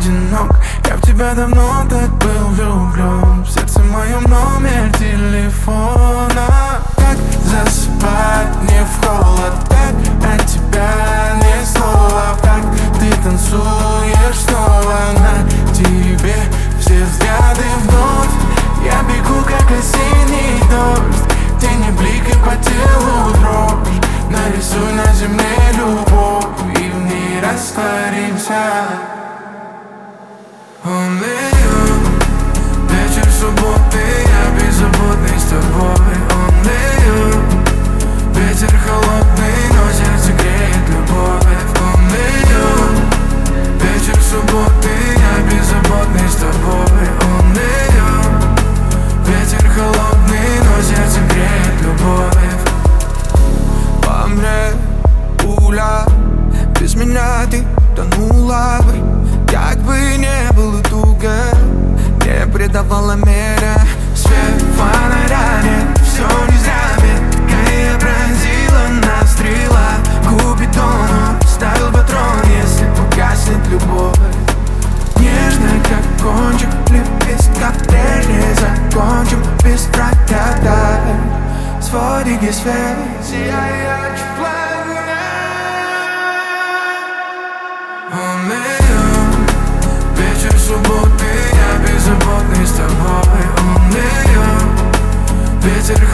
одинок. Я в тебя давно так был влюблен. В сердце моем номер телефона. Как засыпать не в холод, так от тебя ни слова. Как ты танцуешь снова, на тебе все взгляды вновь. Я бегу, как осенний дождь, тени блик и по телу дрожь. Нарисуй на земле любовь и в ней растворимся. Вечер субботы, я беззаботный с тобой. Ветер холодный, но сердце греет любовь. Вечер субботы, я беззаботный с тобой. Ветер холодный, но сердце греет любовь. По мне пуля, без меня ты тонула бы. Как бы не было туго, не предавала меря. Свет фонаря, нет, все не зря. Меткая пронзила нас стрела. Купидону ставил патрон, если погаснет любовь. Нежно, как кончик лепестка, прежде закончим без проката. Сводики свет сияет в пламя. Вечер субботы, я беззаботный с тобой. Ветер